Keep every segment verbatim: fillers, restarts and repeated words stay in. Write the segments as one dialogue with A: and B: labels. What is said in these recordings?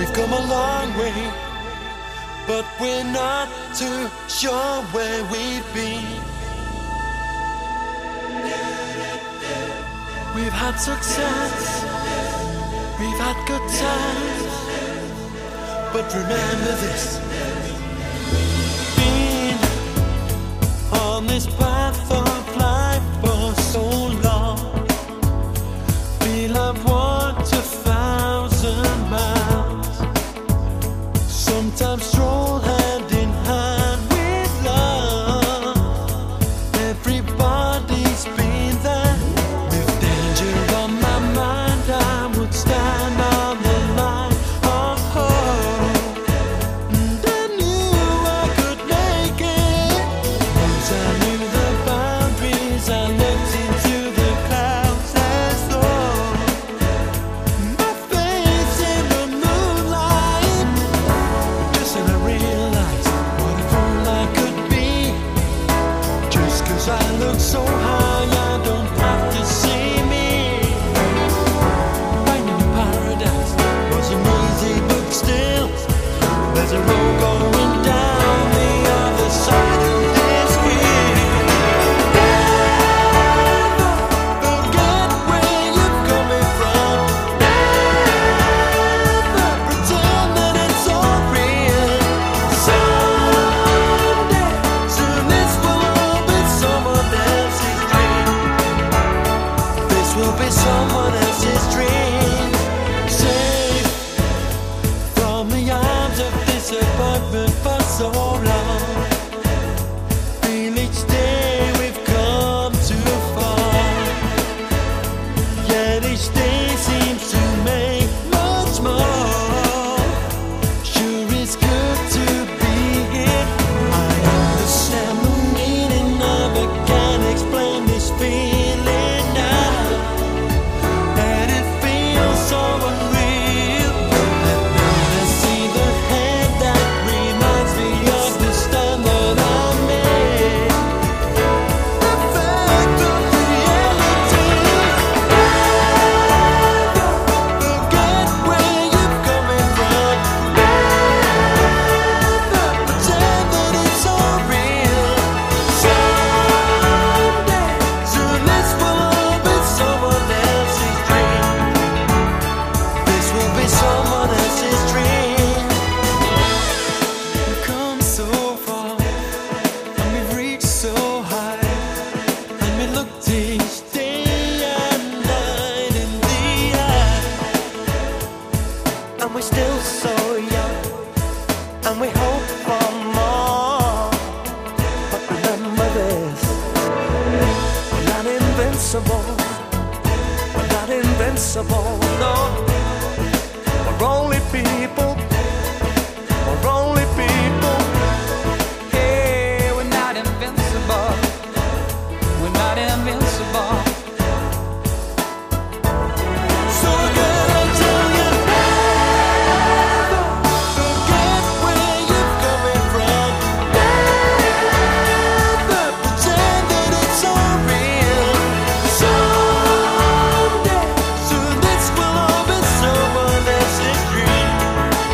A: We've come a long way, but we're not too sure where we've been. We've had success, we've had good times, but remember this: being on this path of life for so long, feel I've walked a thousand miles, sometimes stroll hand in hand with love. Everybody's been there. With danger on my mind, I would stand on the line of hope, and I knew I could make it. Once I knew the boundaries, I looked into the clouds as though my face in the moonlight. Just then I realized what a fool I could be. Just 'cause I look so high, I don't have to see me. Finding a paradise wasn't easy, but still, there's a road going down the other side of this hill. Never forget where you're coming from. Never pretend that it's all real. Someday, soon this will all be someone else's dream. This will be someone else's dream. Safe from the arms of disappointment for so long. Feel each day we've come too far. Yet each day seems to make much more. Sure it's good to be here. I understand the meaning of it, can't explain this feeling now. And it feels so unreal. And now I see the hand that reminds me of the stand that I made. The fact of reality. Never forget where you're coming from. Never pretend that it's all real. Someday, soon this will all be someone else's dream. This will be someone else's dream. We've come so far, and we've reached so high, and we looked each day and night in the eye, and we're still so young, and we hope for more. But remember this: we're not invincible. We're not invincible, no. We're only people. We're only people.
B: Hey, we're not invincible. We're not invincible.
A: So again I tell you, never forget where you're coming from. Never pretend that it's all real. Someday, soon this will all be someone else's dream.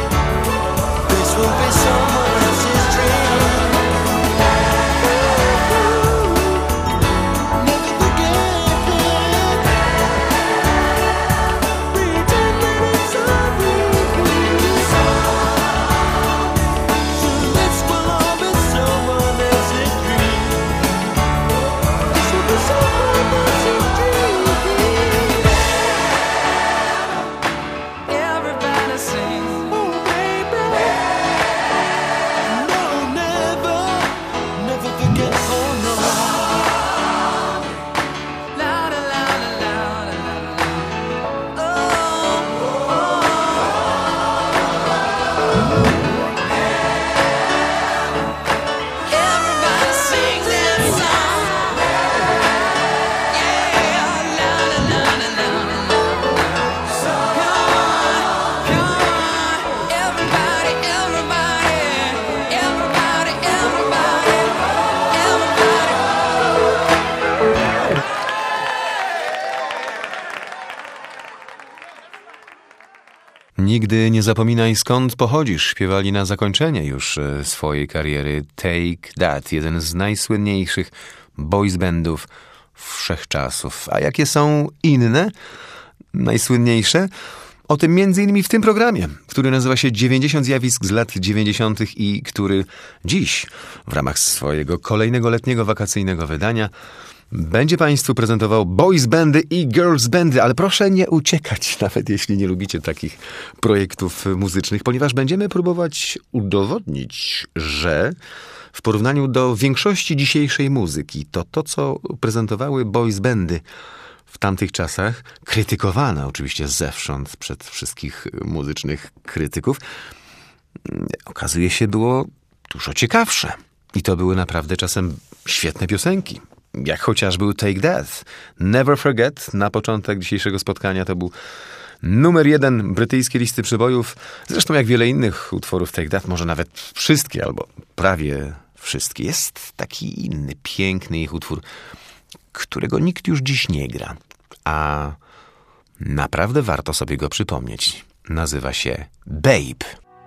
C: Nigdy nie zapominaj, skąd pochodzisz. Śpiewali na zakończenie już swojej kariery Take That, jeden z najsłynniejszych boys bandów wszechczasów. A jakie są inne, najsłynniejsze? O tym między innymi w tym programie, który nazywa się dziewięćdziesiąt zjawisk z lat dziewięćdziesiątych i który dziś w ramach swojego kolejnego letniego wakacyjnego wydania będzie Państwu prezentował boys bandy i girls bandy, ale proszę nie uciekać, nawet jeśli nie lubicie takich projektów muzycznych, ponieważ będziemy próbować udowodnić, że w porównaniu do większości dzisiejszej muzyki, to to, co prezentowały boys bandy w tamtych czasach, krytykowane oczywiście zewsząd przed wszystkich muzycznych krytyków, okazuje się było dużo ciekawsze. I to były naprawdę czasem świetne piosenki. Jak chociażby Take That. Never Forget na początek dzisiejszego spotkania to był numer jeden brytyjskiej listy przybojów. Zresztą jak wiele innych utworów Take That, może nawet wszystkie albo prawie wszystkie. Jest taki inny, piękny ich utwór, którego nikt już dziś nie gra. A naprawdę warto sobie go przypomnieć. Nazywa się Babe.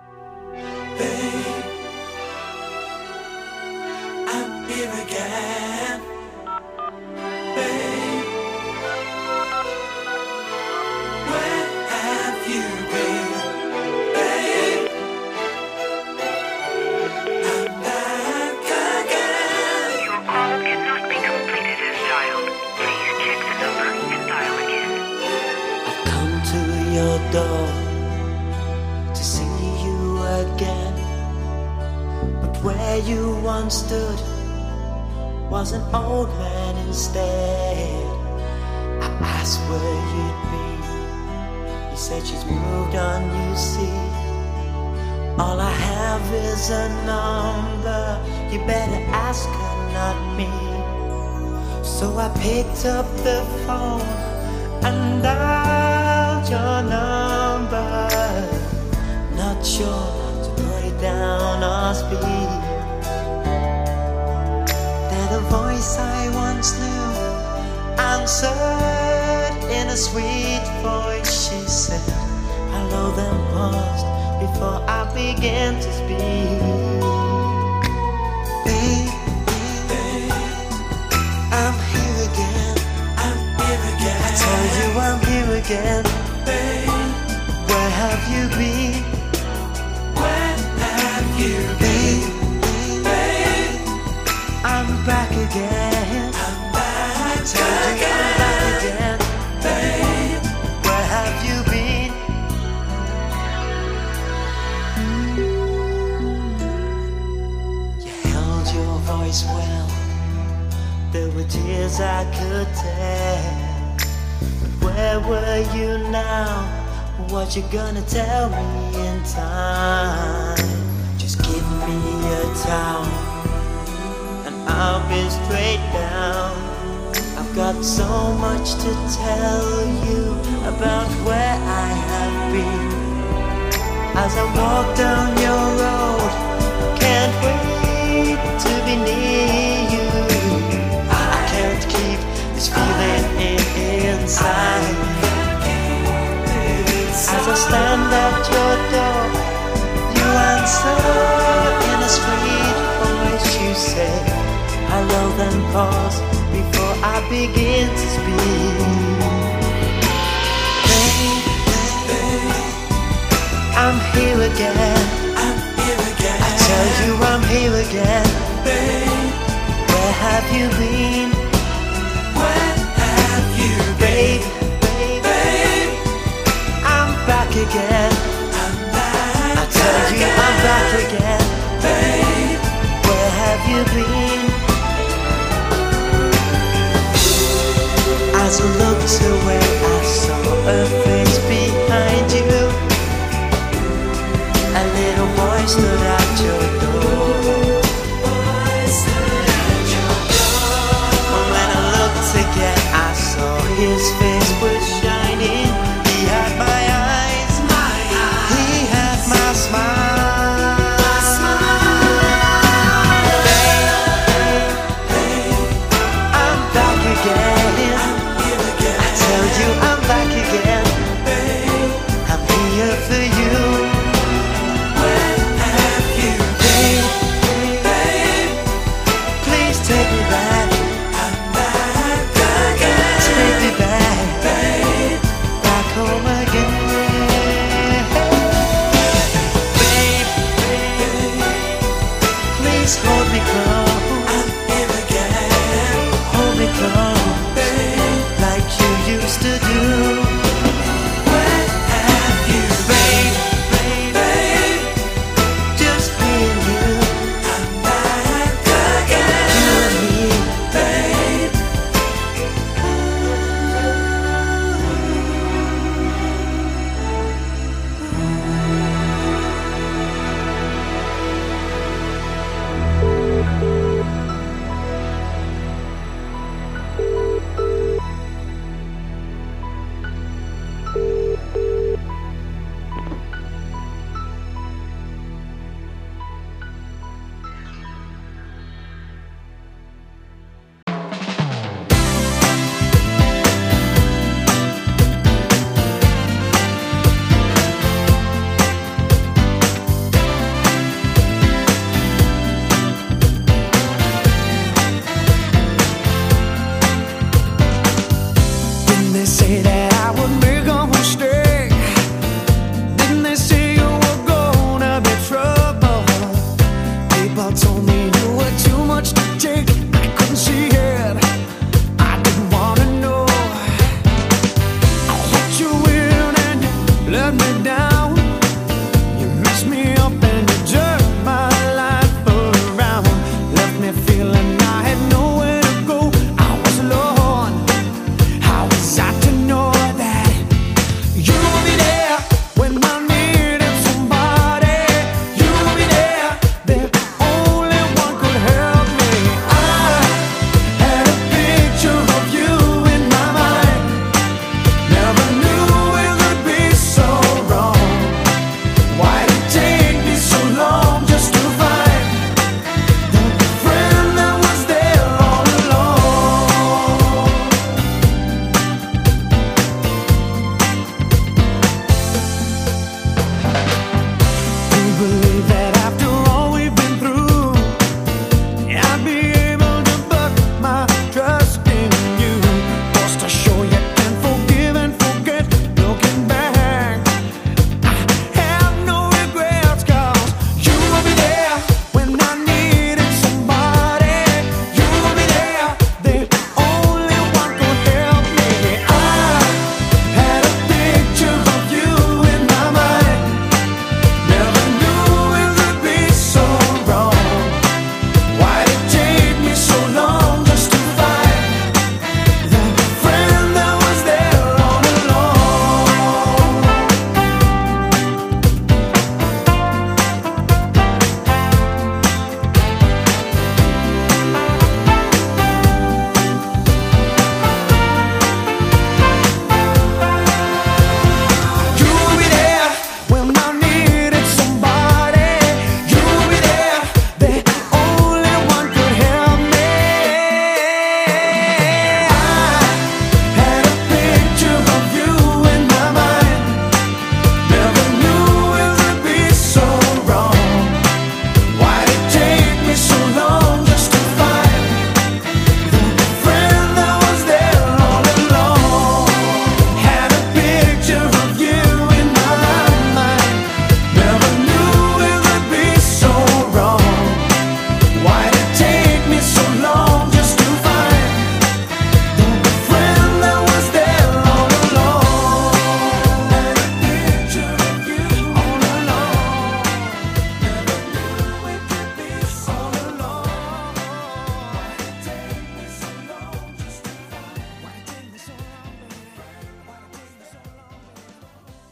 A: Door to see you again, but where you once stood was an old man instead. I asked where you'd be, you said she's moved on, you see. All I have is a number, you better ask her, not me. So I picked up the phone and dialed your number, not sure to put it down or speak. Then a voice I once knew answered in a sweet voice. She said hello, then paused before I began to speak. Babe, babe, I'm here again, I'm here again. I tell you I'm here again. Babe, where have you been? Where have you been? Babe, I'm back again. I'm back I tell you I'm back again. Babe, where have you been? You held your voice well. There were tears I could tell. Where were you now? What you gonna tell me in time? Just give me a towel and I'll be straight down. I've got so much to tell you about where I have been. As I walk down your road, can't wait to be near you. I can't keep this feeling in inside. As I stand at your door, you answer in a sweet voice. You say hello, then pause before I begin to speak. Babe, babe, I'm here again. I'm here again. I tell you I'm here again. Babe, where have you been? Where have you been? Babe, babe, I'm back again. I'm back I tell again. You I'm back again. Babe, where have you been? As I looked away, I saw a face behind you. A little boy stood at your door. When I looked again, I saw his face was shining. He had my eyes, he had my smile. Babe, I'm back again. I tell you I'm back again. I'm here for you.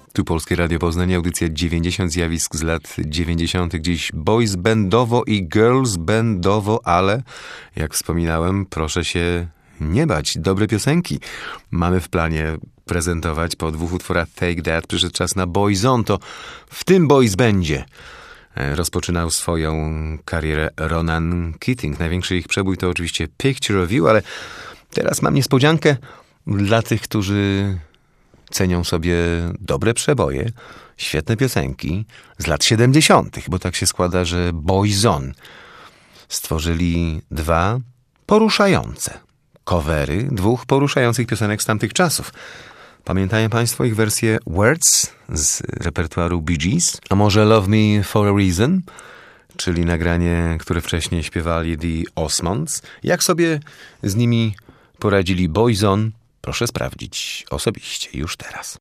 C: Tu Polskie Radio Poznań, audycja dziewięćdziesiąt zjawisk z lat dziewięćdziesiątych. Dziś boys bandowo i girls bandowo, ale jak wspominałem, proszę się nie bać. Dobre piosenki mamy w planie prezentować. Po dwóch utworach Take That przyszedł czas na Boyzone. To w tym boys bandzie rozpoczynał swoją karierę Ronan Keating. Największy ich przebój to oczywiście Picture of You, ale teraz mam niespodziankę dla tych, którzy cenią sobie dobre przeboje, świetne piosenki z lat siedemdziesiątych, bo tak się składa, że Boyzone stworzyli dwa poruszające covery dwóch poruszających piosenek z tamtych czasów. Pamiętają Państwo ich wersję Words z repertuaru Bee Gees? A może Love Me For A Reason? Czyli nagranie, które wcześniej śpiewali The Osmonds. Jak sobie z nimi poradzili Boyzone? Proszę sprawdzić osobiście już teraz.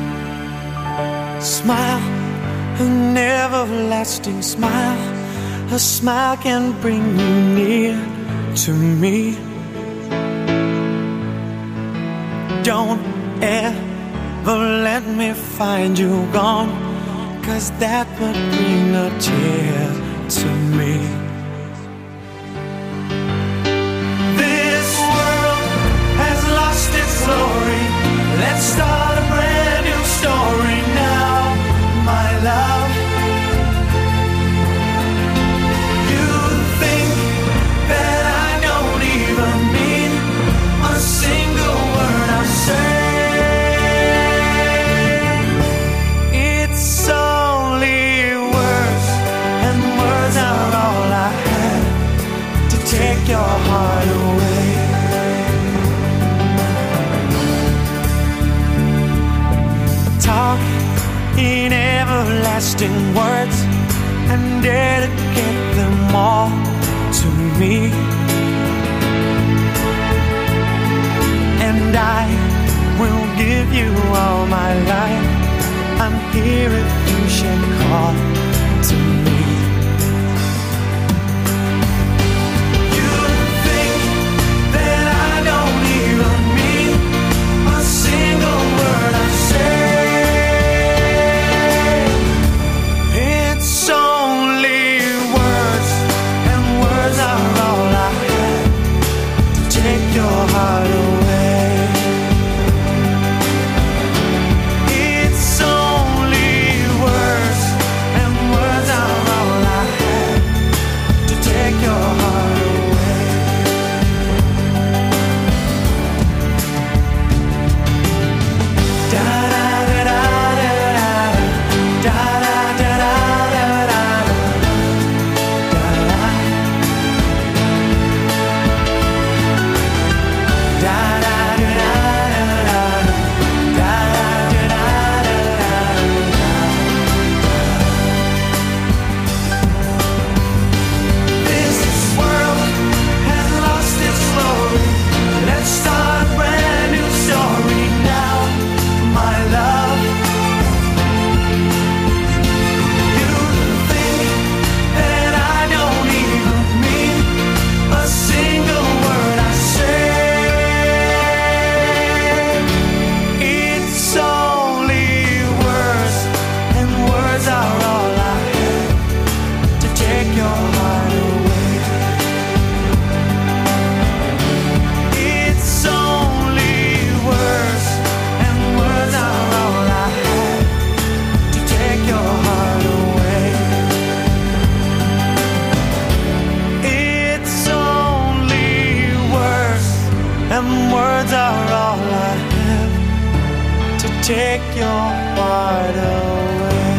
A: Smile, an everlasting smile. A smile can bring you near to me. Don't ever let me find you gone, 'cause that would bring a tear to me. This world has lost its glory. Let's start a brand new story now, my love. You think that I don't even mean a single word I say. It's only words, and words are all I have to take your heart away. Talk in everlasting words and dedicate them all to me. And I will give you all my life. I'm here if you should call to me. You think that I don't even mean a single word I say. It's only words, and words are all I have to take your heart away. It's only words, and words are all I have to take your heart away. Da da da da da da da da da da da. This world has lost its glory. Let's start a brand new story now, my love. You think that I don't even mean a single word I say. It's only words, and words are all I have to take your heart away. It's only words, and words are all I have to take your heart away. It's only words, and words are all I have to take your heart away.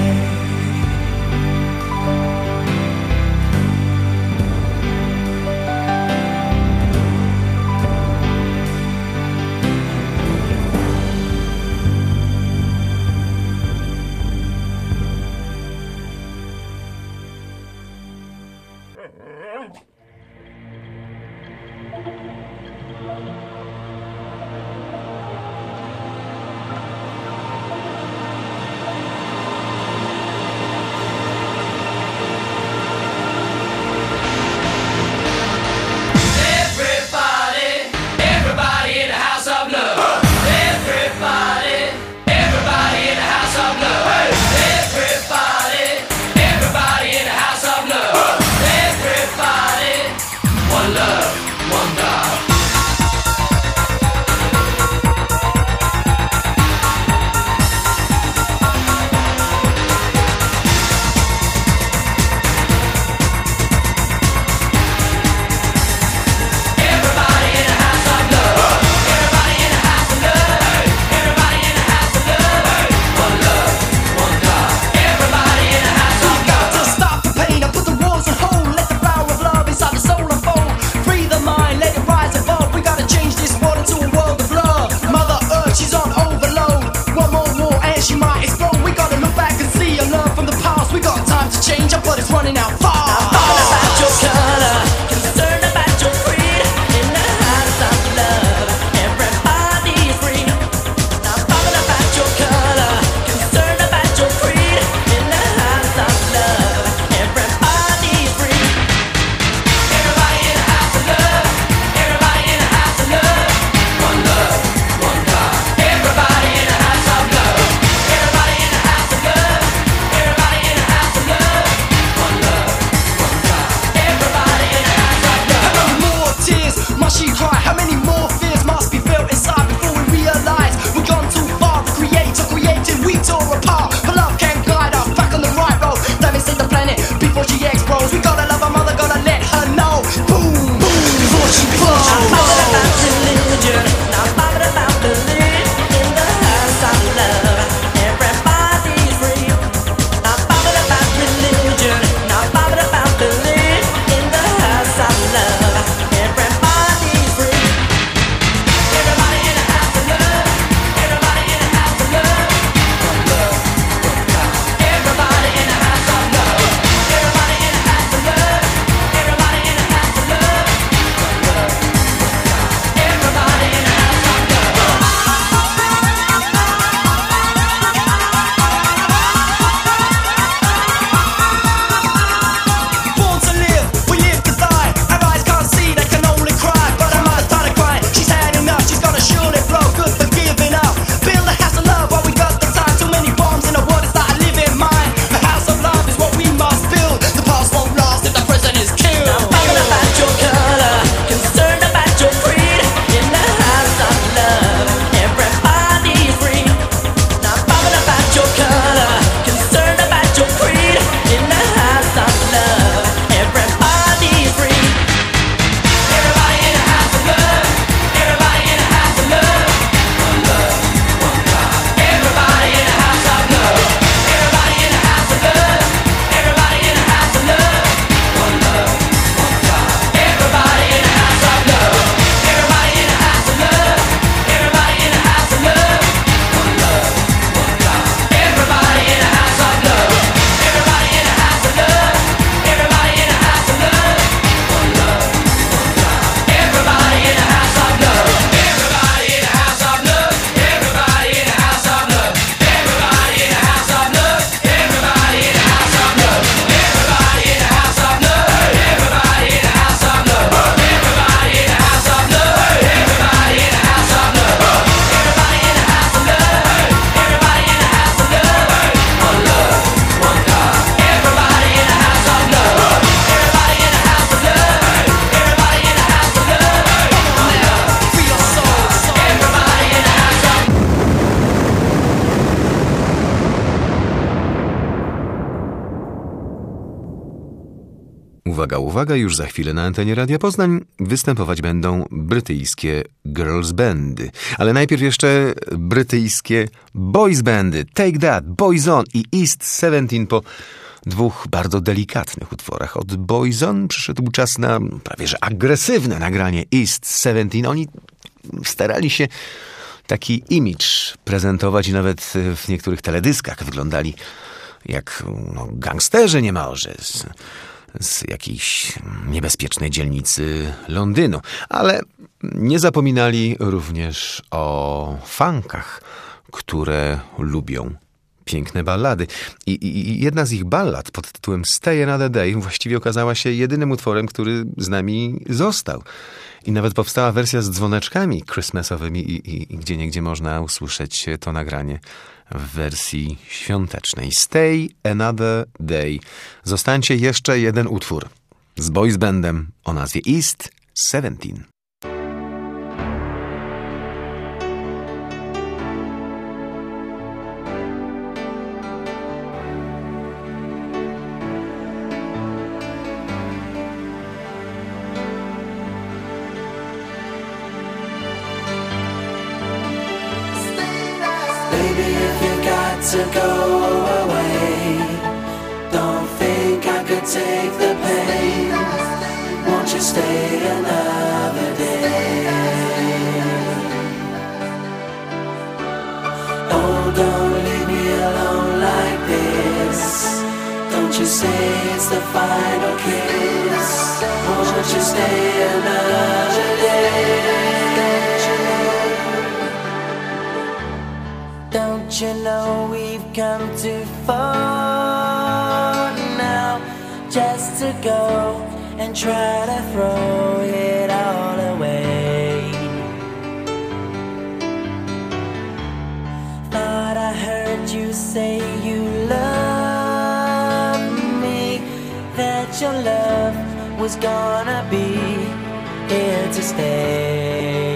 A: Free.
C: uwaga, uwaga, już za chwilę na antenie Radia Poznań występować będą brytyjskie girls bandy. Ale najpierw jeszcze brytyjskie boys bandy. Take That, Boyzone i East seventeen po dwóch bardzo delikatnych utworach. Od Boyzone przyszedł czas na prawie że agresywne nagranie East seventeen. Oni starali się taki image prezentować i nawet w niektórych teledyskach wyglądali jak no, gangsterzy niemalże z, z jakiejś niebezpiecznej dzielnicy Londynu. Ale nie zapominali również o funkach, które lubią piękne ballady. I, i, I jedna z ich ballad pod tytułem Stay Another Day właściwie okazała się jedynym utworem, który z nami został. I nawet powstała wersja z dzwoneczkami christmasowymi i, i, i gdzieniegdzie można usłyszeć to nagranie w wersji świątecznej. Stay Another Day. Zostańcie jeszcze jeden utwór z boys bandem o nazwie East seventeen.
A: Baby, if you've got to go away, don't think I could take the pain. Won't you stay another day? Oh, don't leave me alone like this. Don't you say it's the final kiss. Won't you stay another day? Don't you know we've come too far now just to go and try to throw it all away? Thought I heard you say you love me, that your love was gonna be here to stay.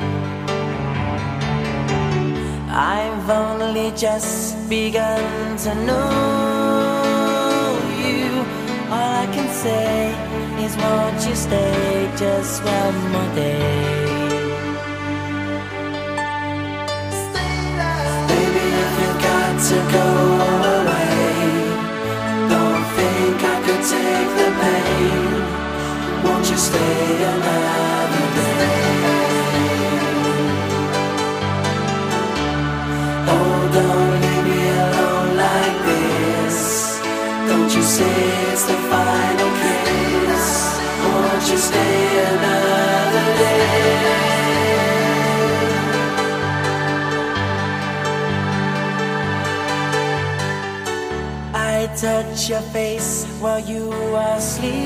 A: I've only just begun to know you. All I can say is won't you stay just one more day? Baby, if you've got to go away, don't think I could take the pain. Won't you stay another day? Don't leave me alone like this. Don't you say it's the final kiss. Won't you stay another day? I touch your face while you are sleeping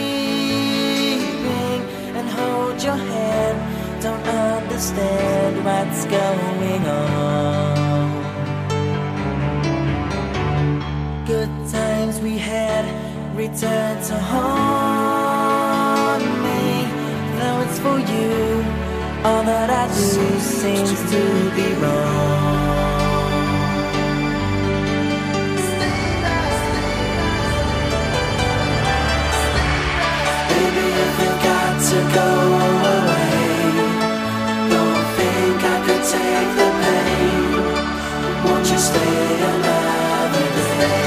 A: and hold your hand. Don't understand what's going on. Good times we had return to haunt me. Though it's for you, all that I do seems to be wrong. Baby, if you've got to go away, don't think I could take the pain. Won't you stay another day?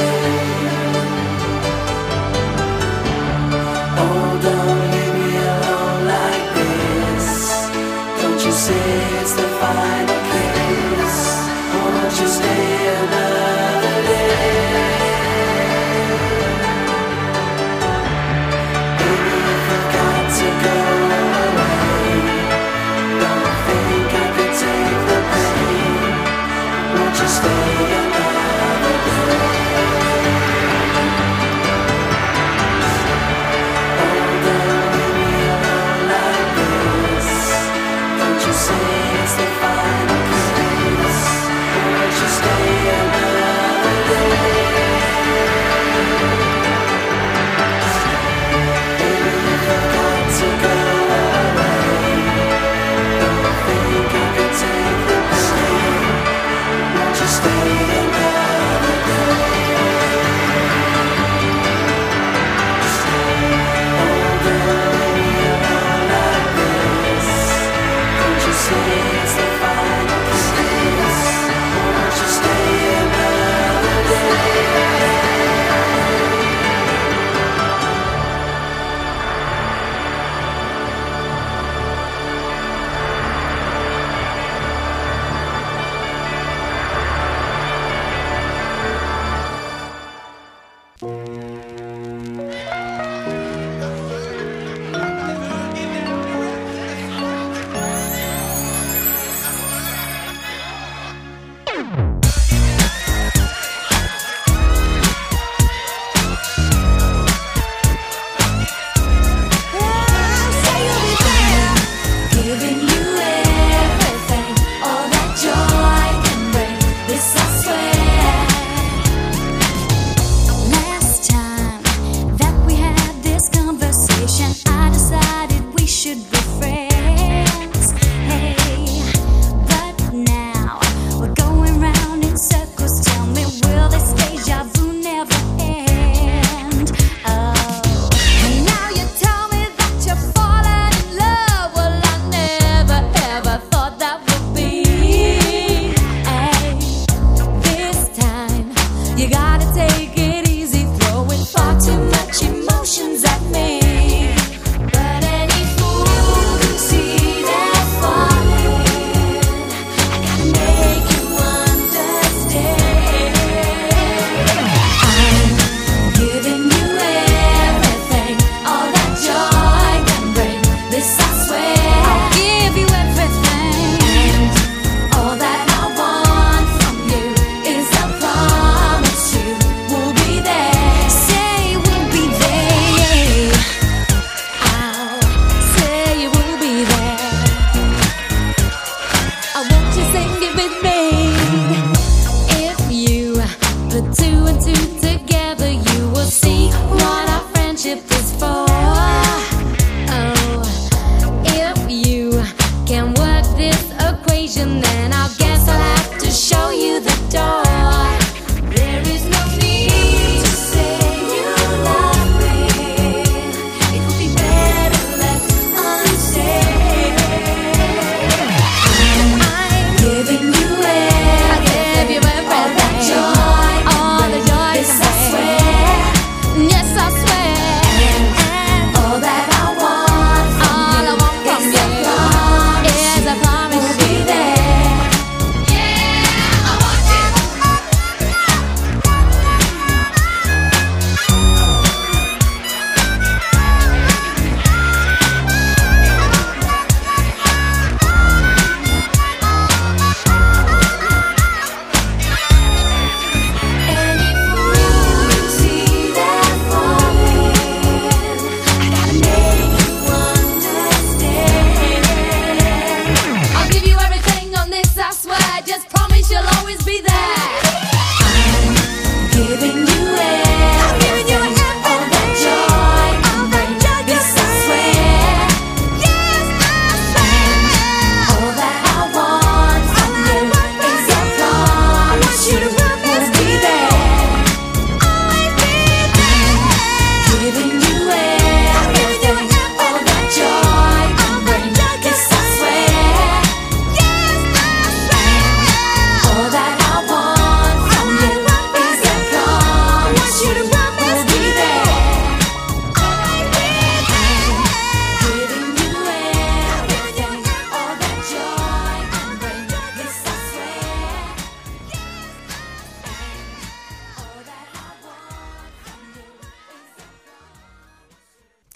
A: Say it's the final kiss. Won't you stay another day? Baby, if I've got to go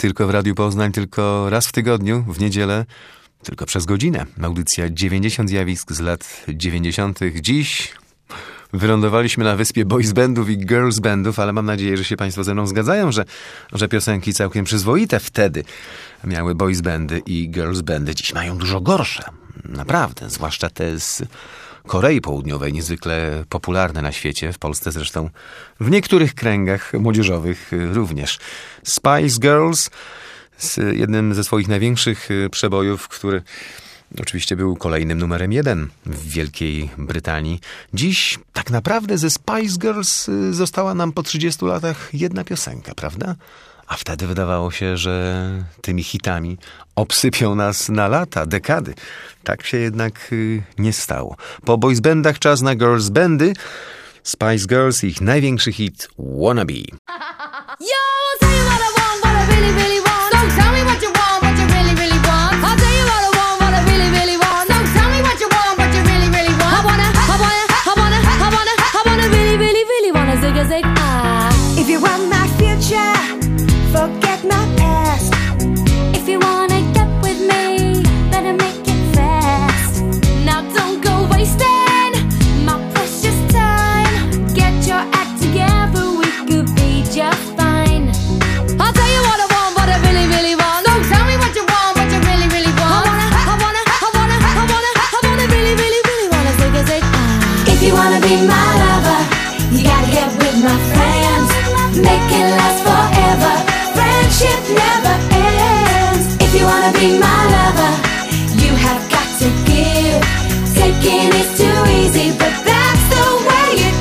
C: tylko w Radiu Poznań, tylko raz w tygodniu, w niedzielę, tylko przez godzinę. Audycja dziewięćdziesiąt zjawisk z lat dziewięćdziesiątych. Dziś wylądowaliśmy na wyspie boys bandów i girls bandów, ale mam nadzieję, że się Państwo ze mną zgadzają, że, że piosenki całkiem przyzwoite wtedy miały boys bandy i girls bandy. Dziś mają dużo gorsze. Naprawdę, zwłaszcza te z Korei Południowej, niezwykle popularne na świecie, w Polsce zresztą, w niektórych kręgach młodzieżowych również. Spice Girls z jednym ze swoich największych przebojów, który oczywiście był kolejnym numerem jeden w Wielkiej Brytanii. Dziś tak naprawdę ze Spice Girls została nam po trzydziestu latach jedna piosenka, prawda? A wtedy wydawało się, że tymi hitami obsypią nas na lata, dekady. Tak się jednak nie stało. Po boys bandach czas na girls bandy. Spice Girls i ich największy hit Wannabe.
D: Yo, I'll tell you what I want, what I really, really want. So tell me what you want, what you really, really want. I'll tell you what I want, what I really, really want. So tell me what you want, what you really, really want. I wanna, I wanna, I wanna, I wanna, I wanna really, really, really wanna zig a zig ah.
E: If you want my future, forget my past.
D: If you wanna get with me, better make it fast. Now don't go wasting my precious time. Get your act together, we could be just fine. I'll tell you what I want, what I really, really want. So tell me what you want, what you really, really want. I wanna, I wanna, I wanna, I wanna, I wanna really, really, really wanna zig a zig ah.
E: If you wanna be my lover, you gotta get with my friends. Make it last forever. Friendship never ends. If you wanna be my lover, you have got to give. Taking is too easy, but that's the way it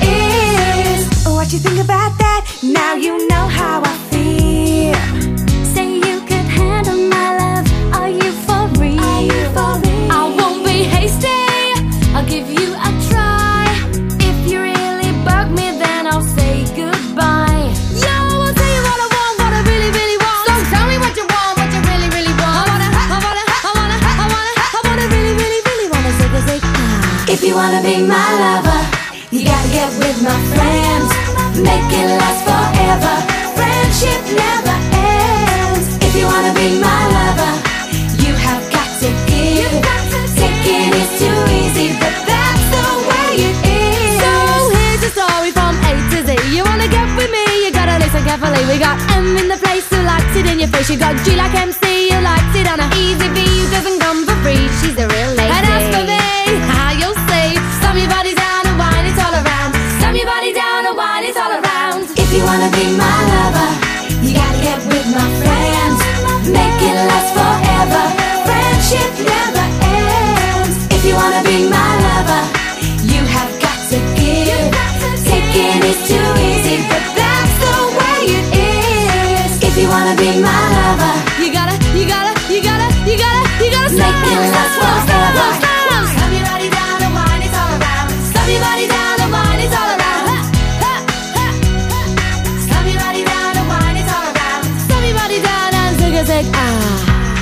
E: is. What you think about that? Now you know how I feel.
D: Say you could handle my love. Are you for real?
E: Are you for real?
D: I won't be hasty. I'll give you a try. If you really bug me, then I'll say goodbye. Yo, I'll tell you what I want, what I really, really want. So tell me what you want, what you really, really want. I wanna, I wanna, I wanna, I wanna, I wanna really, really, really wanna zig a zig ah.
E: If you wanna be my lover, you gotta get with my friends. Make it last forever. Friendship never ends. If you wanna be my lover, you have got to give. Taking is too easy, but that's the way it is.
D: So here's a story from A to Z. You wanna get with me, you gotta listen carefully. We got M in the place who likes it in your face. You got G like M C who likes it on a easy V who doesn't come for free. She's a real lady. And as for me, how you'll see, slam your body down and wine it all around. Slam your body down and wine it all around.
E: If you wanna be my lover, you gotta get with my friends. Make it last forever. Friendship never ends. If you wanna be my lover, you have got to give. Taking is too easy, but that's the way it is. If you wanna be my lover,
D: You gotta, you gotta, you gotta, you gotta, you gotta stop.
E: make it last forever.
D: Slam your body down and wine it all around. Slam your body down and wine it all around. Ha, ha, ha. Slam your body down and wine it all around. Slam your body down and zig a zig ah.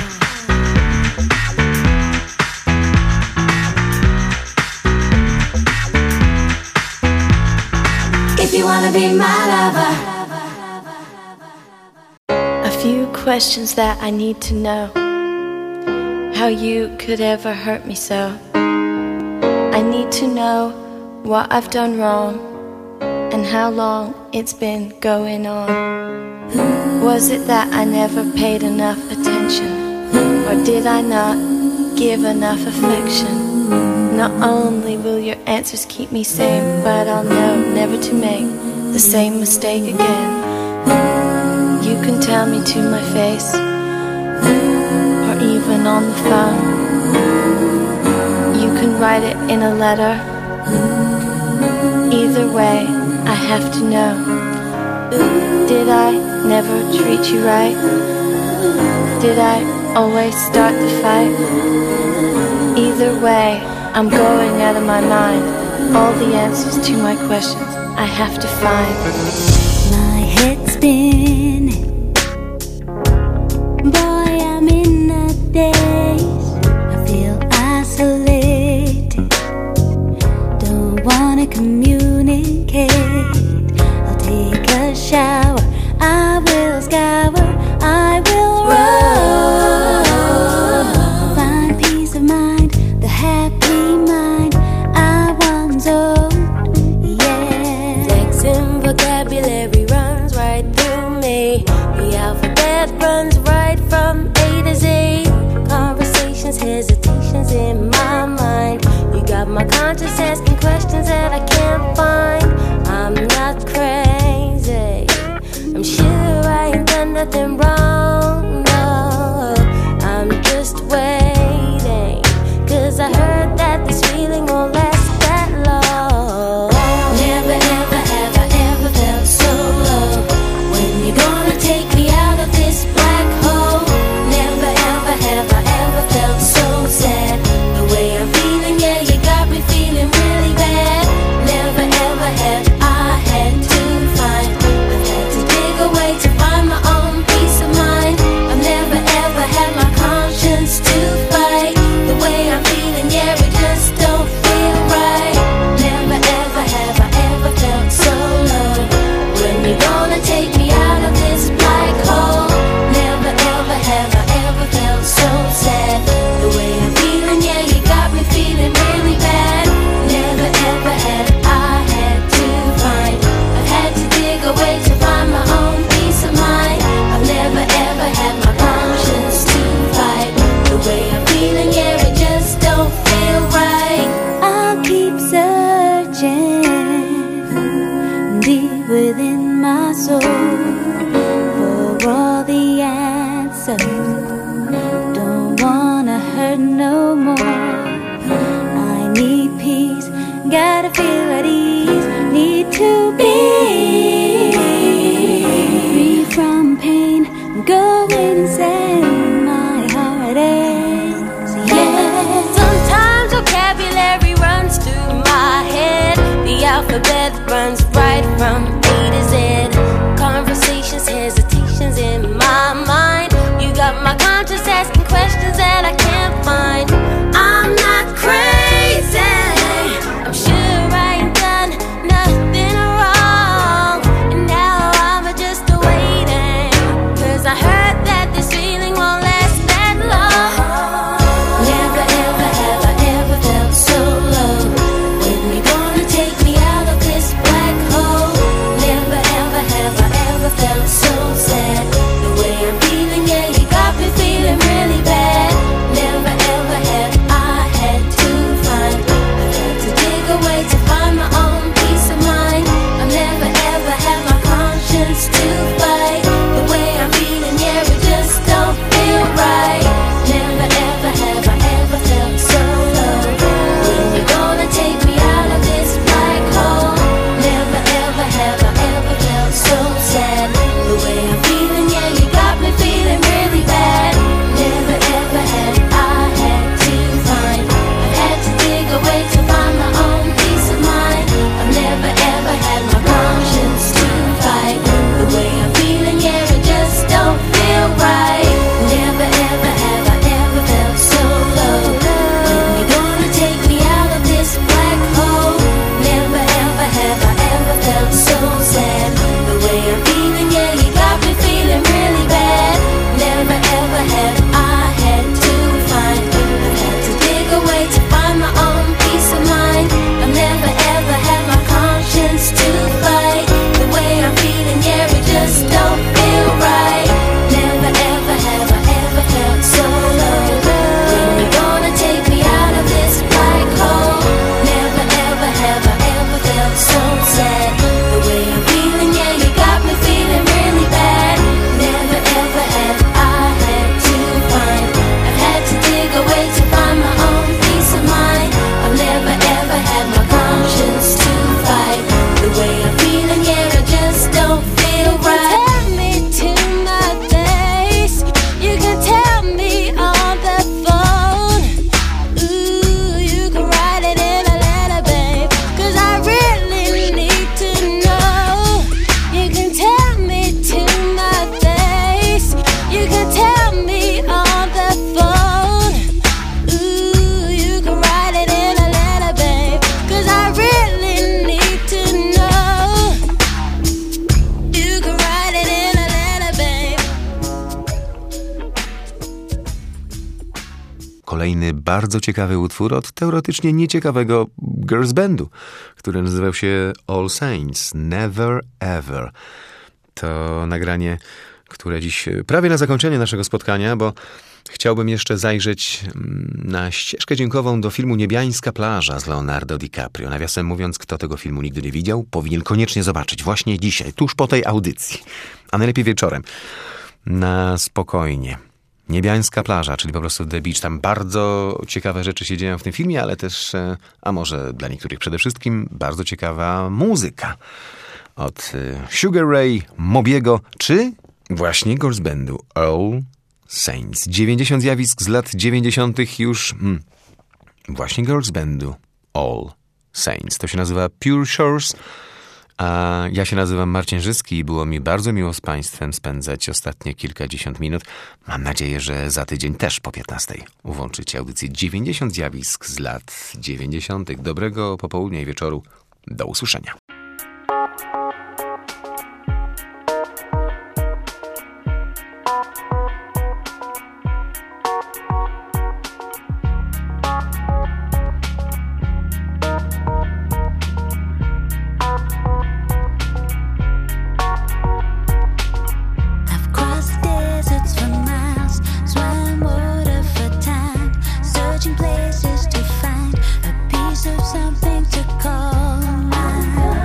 E: If you wanna be my lover.
F: A few questions that I need to know. How you could ever hurt me so. I need to know what I've done wrong and how long it's been going on. Was it that I never paid enough attention, or did I not give enough affection? Not only will your answers keep me sane, but I'll know never to make the same mistake again. You can tell me to my face, or even on the phone. You can write it in a letter. Either way, I have to know. Did I never treat you right? Did I always start the fight? Either way, I'm going out of my mind. All the answers to my questions I have to find.
E: My head's spinning. Boy, I'm in a daze. I feel isolated. Don't wanna communicate. I'll take a shower. I will scour. I will within my soul for all the answers. Don't wanna hurt no more. I need peace, gotta feel at ease. Need to be free from pain, going insane. My heart aches, yeah.
D: Sometimes vocabulary runs through my head. The alphabet runs right from A to Z. Conversations, hesitations in my mind. You got my conscience asking questions that I can't find. I'm not crazy, I'm sure I ain't done nothing wrong. And now I'm just waiting, 'cause I heard that this feeling won't last that long.
E: Never ever have I ever felt so low. When you gonna take me out of this black hole? Never ever have I ever felt so sad. The way I'm feeling, yeah, you got me feeling really bad. Never ever have I had to find, I've had to dig away to find my own peace of mind. I've never ever had my conscience to fight. The way I'm feeling, yeah, it just don't feel right. Never ever have I ever felt so low. When you gonna take me out of this black hole? Never ever have I ever felt so sad. The way I'm feeling, yeah, you got me feeling really bad. Never ever have I had to find, I've had to dig away to find my own peace of mind. I've never ever had my conscience to fight. The way I'm feeling, yeah, it just don't feel right. Never ever have I ever felt so low. When you gonna take me out of this black hole? Never ever have I ever felt so sad. The way I'm feeling, yeah, you got me feeling really bad. Never ever have I had to find, I've had to dig away to find my own peace of mind. I've never ever had my conscience to fight. The way I'm feeling, yeah, it just don't feel right. Never ever have I ever felt so low. When you gonna take me out of this black hole? Never ever have I ever felt so sad. The way I'm feeling, yeah, you got me feeling really bad. Never ever have I had to find, I've had to dig away to find my own peace of mind. I've never ever had my conscience to fight. The way I'm feeling, yeah, it just don't feel right.
D: Tell me to my face, you can tell me on the phone. Ooh, you can write it in a letter, babe, 'cause I really need to know. You can tell me to my face, you can tell me on the phone. Ooh, you can write it in a letter, babe, 'cause I really need to know. You can write it in a letter, babe.
C: Kolejny bardzo ciekawy utwór od teoretycznie nieciekawego girls bandu, który nazywał się All Saints, Never Ever. To nagranie, które dziś prawie na zakończenie naszego spotkania, bo chciałbym jeszcze zajrzeć mm, na ścieżkę dźwiękową do filmu Niebiańska plaża z Leonardo DiCaprio. Nawiasem mówiąc, kto tego filmu nigdy nie widział, powinien koniecznie zobaczyć właśnie dzisiaj, tuż po tej audycji, a najlepiej wieczorem, na spokojnie. Niebiańska plaża, czyli po prostu The Beach. Tam bardzo ciekawe rzeczy się dzieją w tym filmie, ale też, e, a może dla niektórych przede wszystkim, bardzo ciekawa muzyka. Od e, Sugar Ray, Mobiego, czy właśnie girls bandu All Saints. dziewięćdziesiąt zjawisk z lat dziewięćdziesiątych już hmm, właśnie girls bandu All Saints. To się nazywa Pure Shores, a ja się nazywam Marcin Żyski i było mi bardzo miło z Państwem spędzać ostatnie kilkadziesiąt minut. Mam nadzieję, że za tydzień też po piętnastej włączycie audycję dziewięćdziesiąt zjawisk z lat dziewięćdziesiątych. Dobrego popołudnia i wieczoru. Do usłyszenia.
E: I've crossed deserts for miles, swam water for time, searching places to find a piece of something to call mine.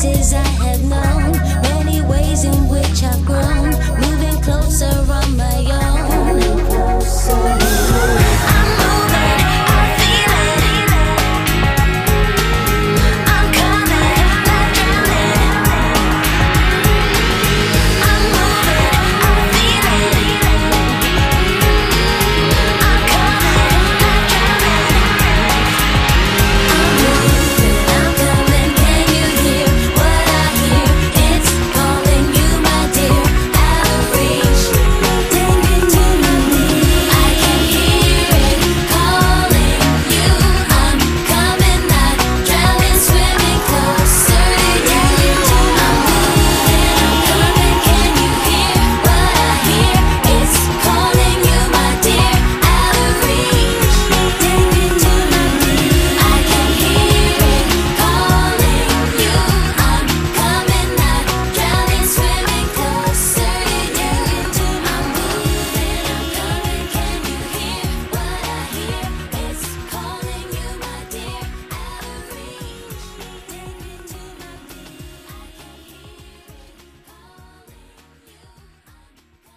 E: places I